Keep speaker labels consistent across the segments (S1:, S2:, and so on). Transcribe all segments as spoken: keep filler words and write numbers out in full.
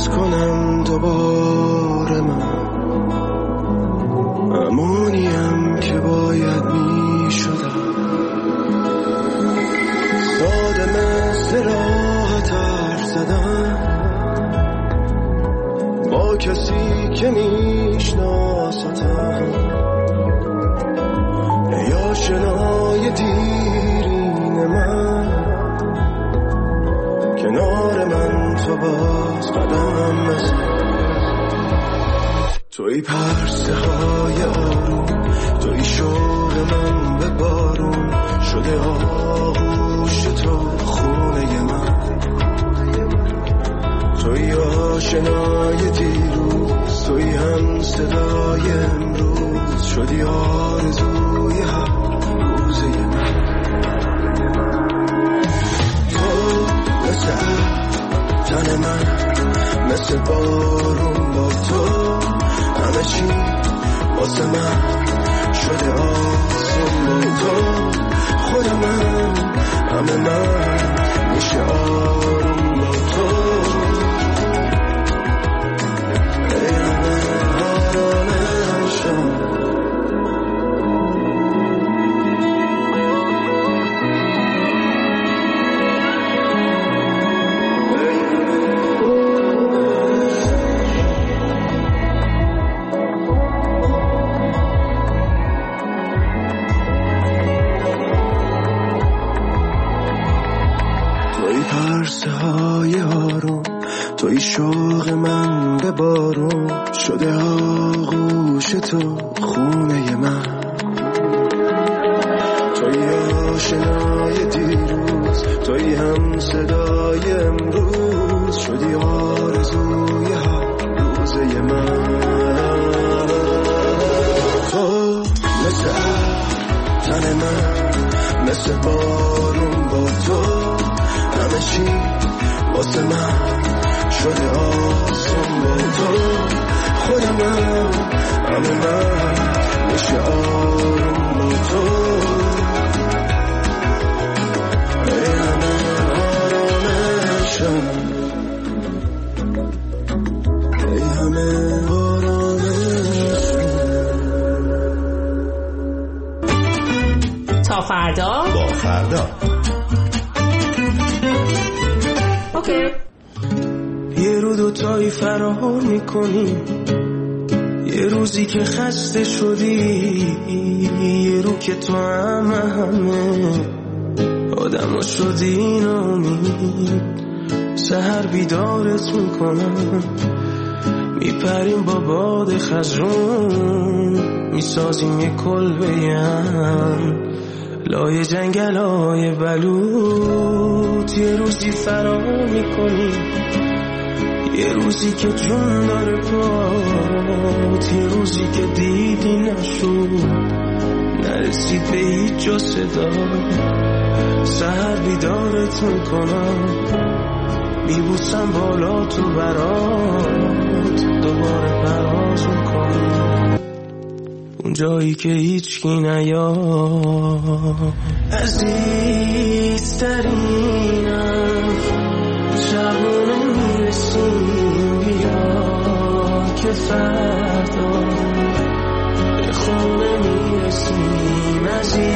S1: حس کنم دوباره من امونیم که باید می شدم. ساده مثل راحت حرف زدن با کسی که میشناستم، یا شنای دیرین من کنار من تو باز قدم مثل توی پرسه های آروم، توی شوق من به بارون شده آغوش تو خونه من، توی آشنای دیروز، توی هم صدای امروز شدی آرزوی هر روزه من. تو مثل تن من، مثل بارون با تو همه چی واسه من شده آسون با تو. خود من همه من میشه آروم با تو. ای همه آرامشم پرسه های آروم، توی شوق من به بارون شده آغوش تو خونه من، توی آشنای دیروز، توی هم صدای امروز شدی آرزوی هر روزه من. تو مثل تن من، مثل بارون با تو همه چی واسه من شده آسون با تو. خود من همه من میشه آروم با تو. ای همه آرامشم، ای همه آرامشم.
S2: تا فردا
S3: با فردا
S1: یه رو دوتایی فرار میکنیم، یه روزی که خسته شدی، یه رو که تو همه همه آدم شدی نامید. سحر بیدارت میکنم، میپریم با باد خزرون، میسازیم یه کلبه‌ام لای جنگل های بلوط. یه روزی فرار میکنی، یه روزی که جون داره پات، یه روزی که دیدی نشد نرسید به هیچ جا صدا. سحر بیدارت میکنم، میبوسم بالا تو برات، دوباره پرواز میکنم اون جایی که هیچ کی نیاد. عزیزترینم شبونه میرسیم، بیا که فردا به خونه میرسیم.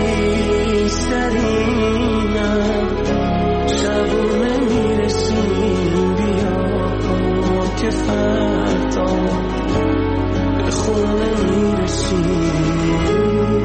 S1: عزیزترینم شبونه میرسیم، بیا که فردا به خونه میرسیم.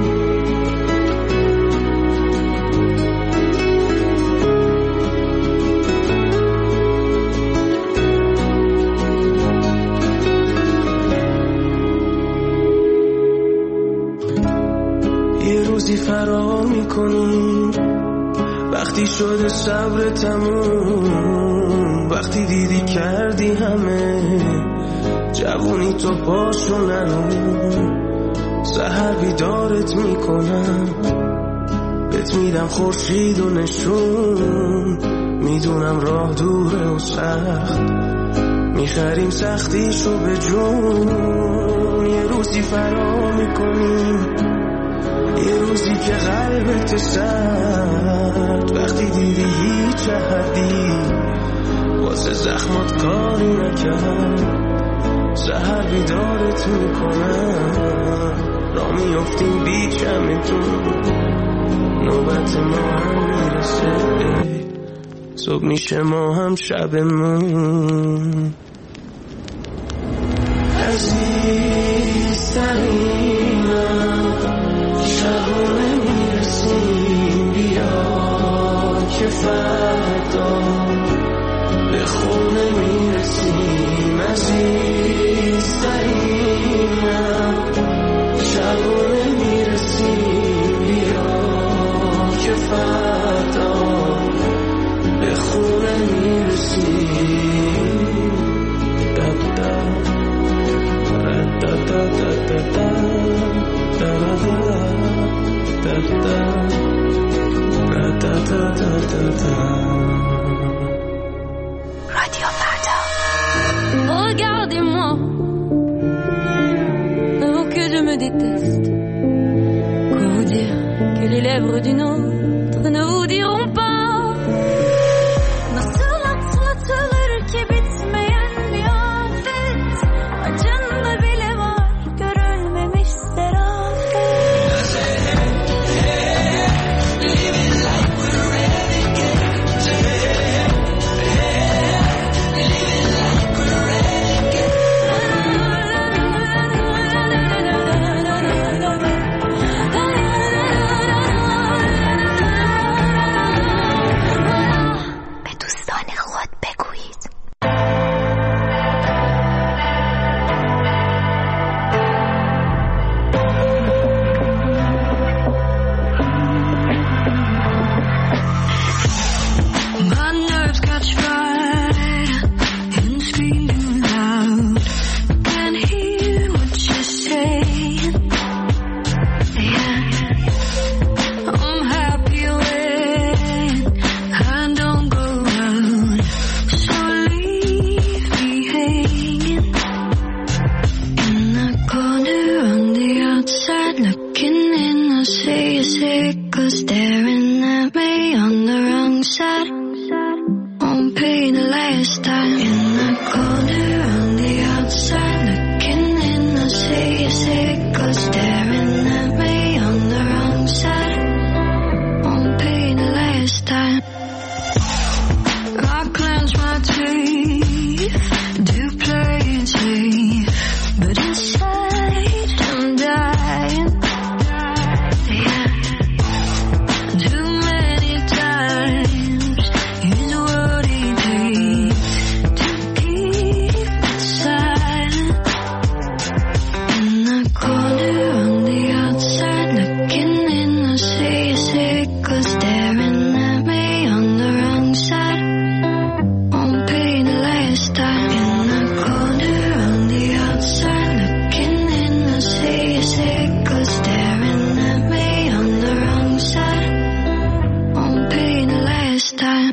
S1: فرار میکنیم وقتی شده صبر تموم، وقتی دیدی کردی همه جوونی تو پاشو نرون. سحر بیدارت میکنم، بهت میدم خورشید و نشون، میدونم راه دوره و سخت، میخریم سختیشو به جون. یه روزی فرار میکنیم، یه روزی که قلبت سرد، وقتی دیدی هیچ حدی واسه زخمات کاری نکرد سحر بیدارت میکنم را میفتیم بیچمتون نوبت ما هم میرسه صبح میشه ما هم شبمون عزیزترینم شبونه میرسیم بیا که فردا به خونه میرسیم عزیزترینم شبونه میرسیم بیا که فردا به خونه میرسیم
S2: Radio Farda. Regardez-moi, oh que je me déteste. Quoi vous dire que les lèvres d'une autre ne vous diront pas. Nasıl atlatılır ki bitmeyen bir afet. Acında bile var görülmemiş serafet. Living like we're renegades. Living like we're renegades. به دوستان خود بگویید. My nerves catch fire and scream too loud. Can't hear what you're saying. Yeah, I'm happy when I don't go out. So leave me hanging in the corner on the outside, looking in. I see a circle staring at me on the wrong side. Won't pay the last time. In the corner on the outside, looking in. I see a circle staring at me on the wrong side. Won't pay the last time. I clench my teeth, do play it safe, but inside I'm dying. Yeah, too many times is what it takes to keep it silent. In the corner on the outside, looking in. I see a circle staring at me on the wrong side. Won't pay the last time. In the corner on the outside, looking in. I see a circle staring at me on the wrong side. Won't pay the last time.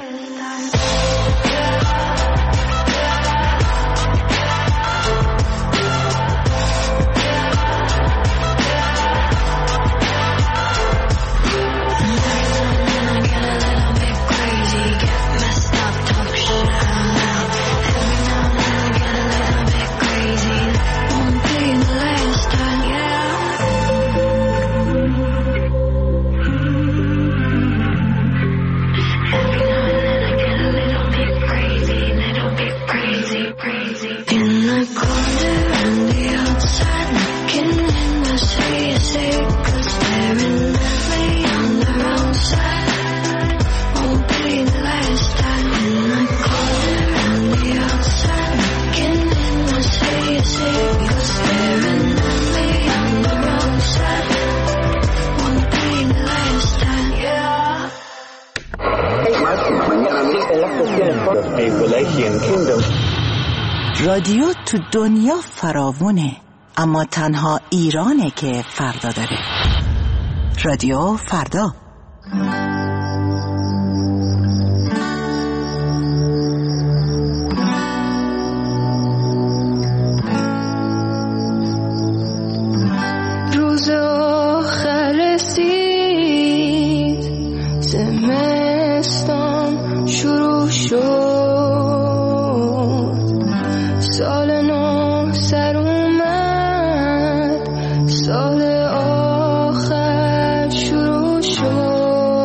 S3: رادیو تو دنیا فراوونه، اما تنها ایرانه که فردا داره. رادیو فردا.
S4: روز آخر رسید، زمستان شروع شد.
S2: سال نو سر اومد، سال آخر شروع شد.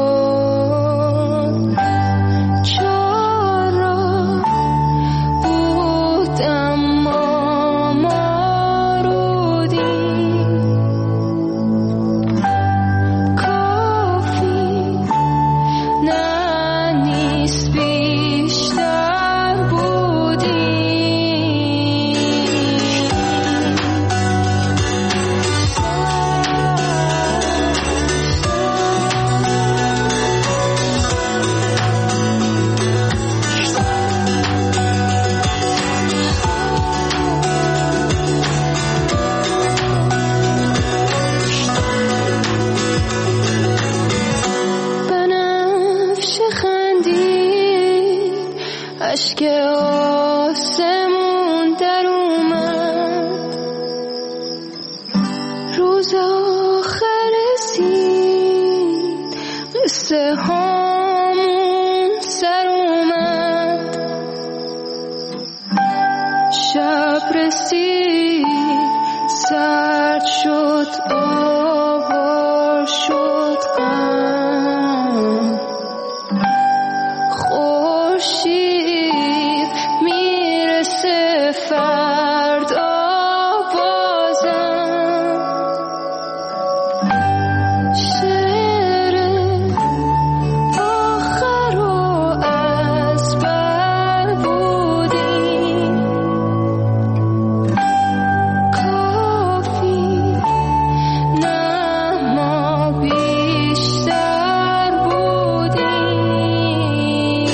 S2: چهار راه بود اما ما رو دید. کافی نه نیست بیشتر بودی. بنفش خندید، اشک آسمون در اومد. روز آخر رسید، قصه هامون سر اومد. شب رسید، سرد شد، آوار شد غم. خورشید میرسه فردا بازم. شعر آخر رو از بر بودیم. کافی نه ما بیشتر بودیم.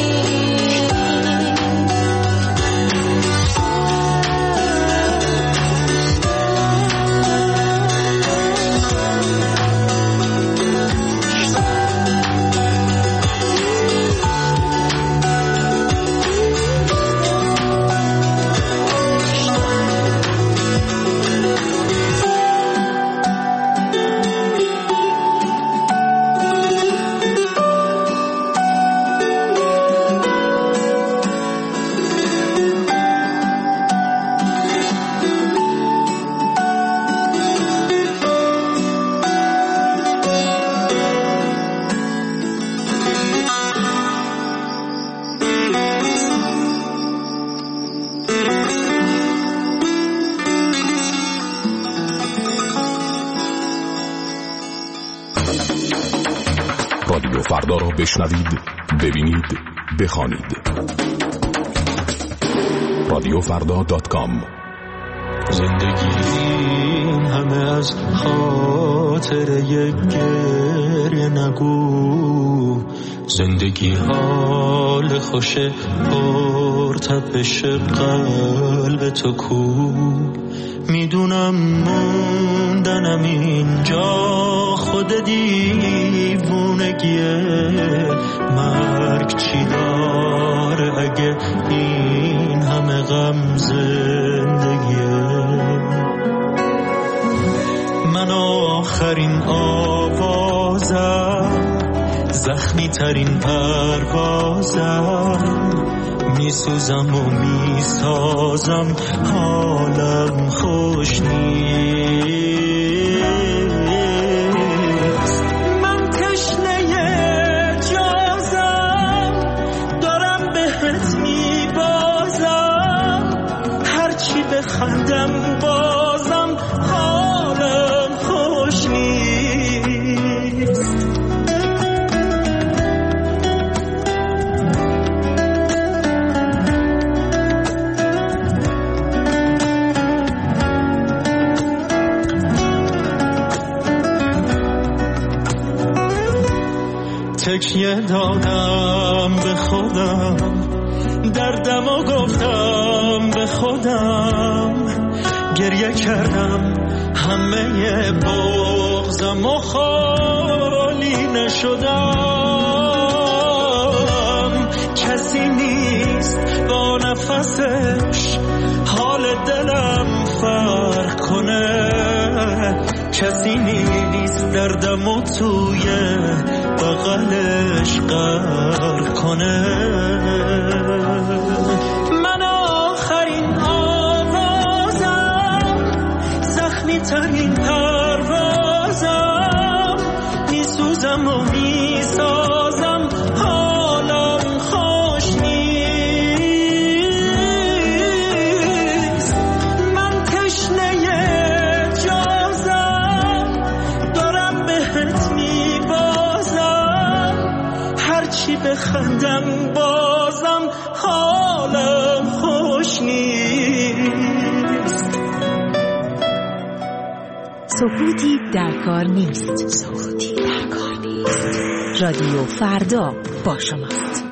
S4: رادیو فردا را بشنوید، ببینید، بخوانید. رادیو فردا دات کام.
S1: زندگی این همه از خاطر یک گریه نگو. زندگی حال خوش پر تپش قلب تو کو. میدونم موندنم اینجا خود دیوونگیه. مرگ چی داره اگه این همه غم زندگیه. من آخرین آوازم، زخمی ترین پروازم. میسوزم و میسازم، حالم خوش نیست. من تشنه جازم، دارم بهت میبازم. هرچی بخندم بازم، حالم خوش نیست. تکیه دادم به خودم، دردم و گفتم به خودم. گریه کردم همه بغضم و خالی نشدم. کسی نیست با نفسش حال دلم فرق کنه. کسی نیست دردم و توی بغلش غرق کنه. من آخرین آوازم،
S5: بهترین پروازم، میسوزم و میسازم حالم خوش نیست. من تشنه جازم، دارم بهت میبازم، هرچی بخندم بازم حالم خوش نیست.
S6: سکوتی در کار نیست. سکوتی در کار نیست. رادیو فردا با شماست.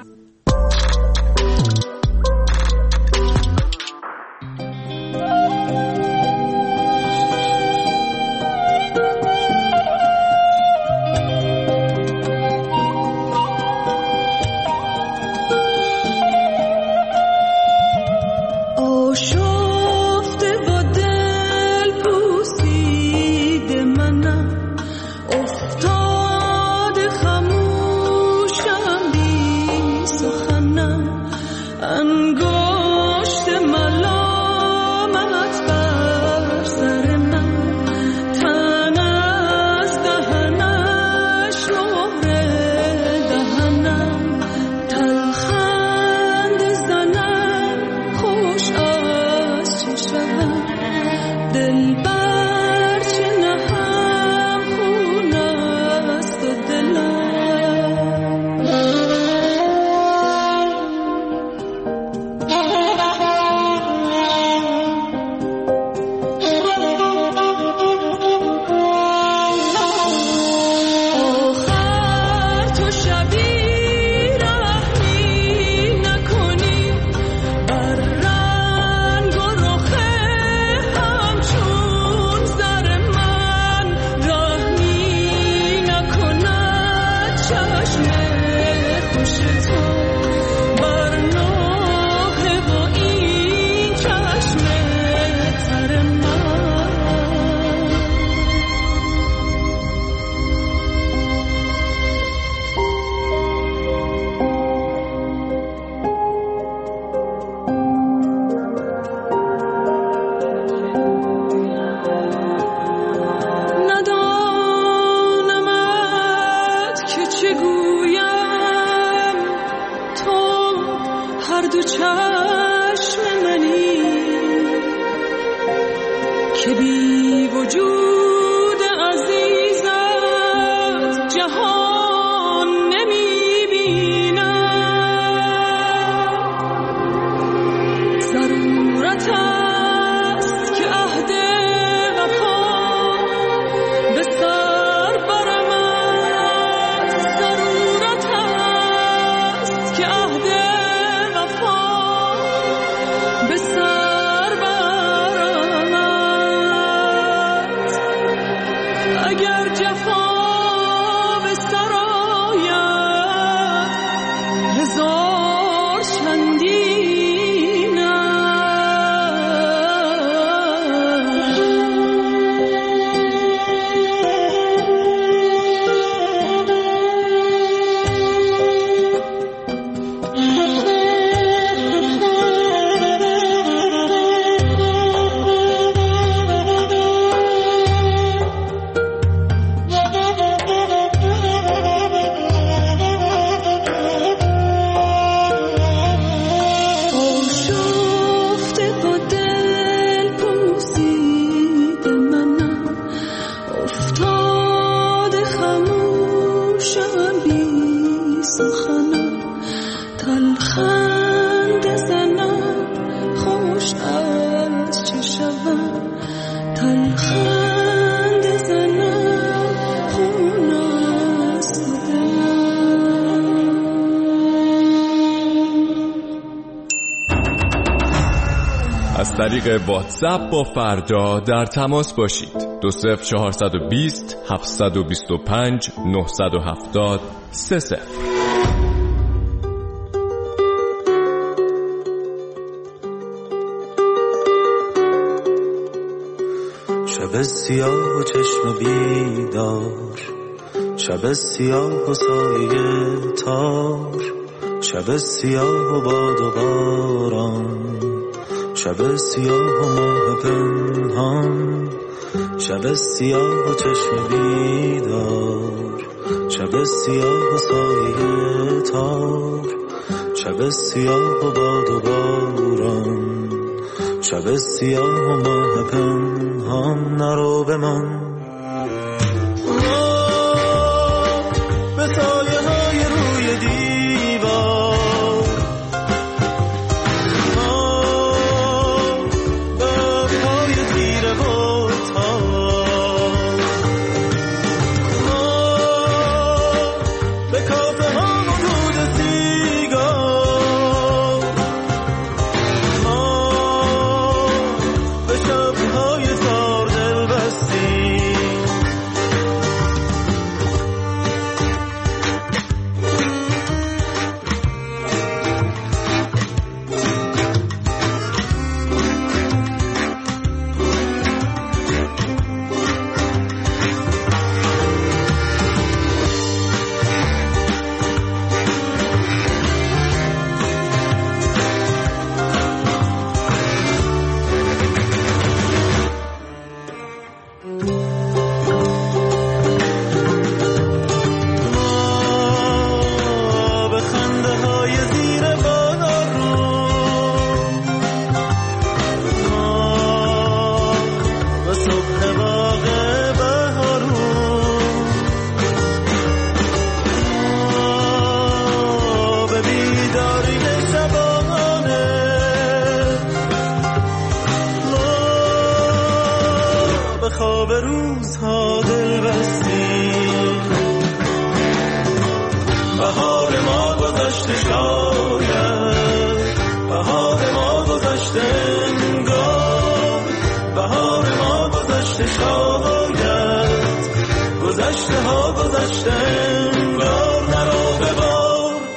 S7: از طریق واتساپ با فردا در تماس باشید. دو صفر چهارصد و بیست هفتصد و بیست و پنج نهصد و هفتاد سه صفر.
S1: شب سیاه و چشم بیدار، شب سیاه و سایه تار، شب سیاه و باد و باران، شب سیاه و ماه پنهان، شب سیاه و چشم بیدار، شب سیاه و سایه تار، شب سیاه و باد و باران، شب سیاه و ماه پنهان. نرو به من به سایه های روی دیوار، به پای تیره و تار، به کافه ها و دود سیگار، به شبهای تار دل بستی. خواب روزها دل بستی. بهار ما گذشته شاید، بهار ما گذشته انگار، بهار ما گذشته شاید، گذشته ها گذشته انگار. نرو به بار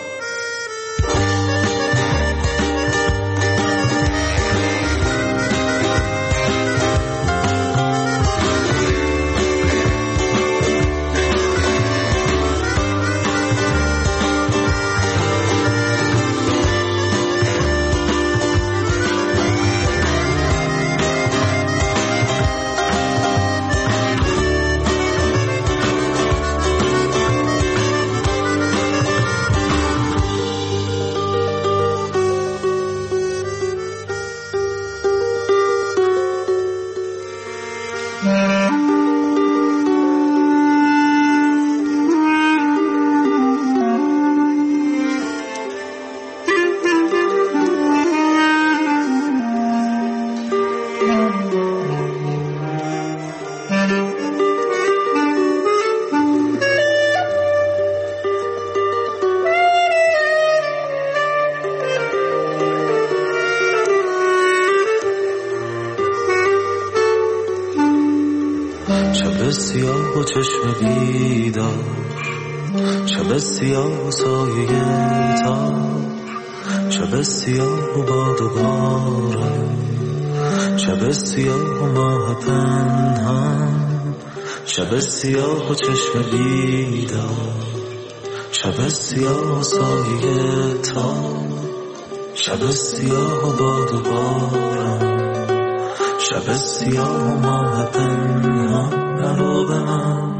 S1: شب سیاه و چشم بیدار، شب سیاه و سایه تار، شب سیاه و باد و باران، شب سیاه و ماه پنهان، شب سیاه و چشم بیدار، شب سیاه و سایه تار، شب سیاه و باد و باران، شب سیاه و ماه پنهان. نرو به من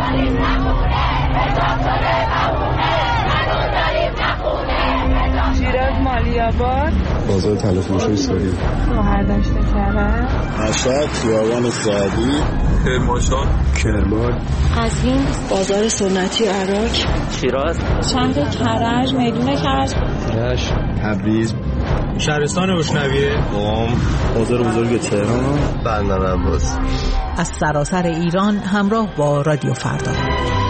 S8: شیراز مالیاباد،
S9: بازار تلفروش سوری،
S8: مهردشت کرد،
S9: مشهد، خیابان سعدی،
S7: کرمانشاه،
S9: کرمان،
S8: قزوین،
S3: بازار سنتی عراق،
S10: شیراز،
S8: شهر کرج، میدون کرج،
S9: رشت، تبریز،
S11: شهرستان روشنویه،
S9: قم، بازار بزرگ تهران، بندر عباس.
S3: از سراسر ایران همراه با رادیو فردا.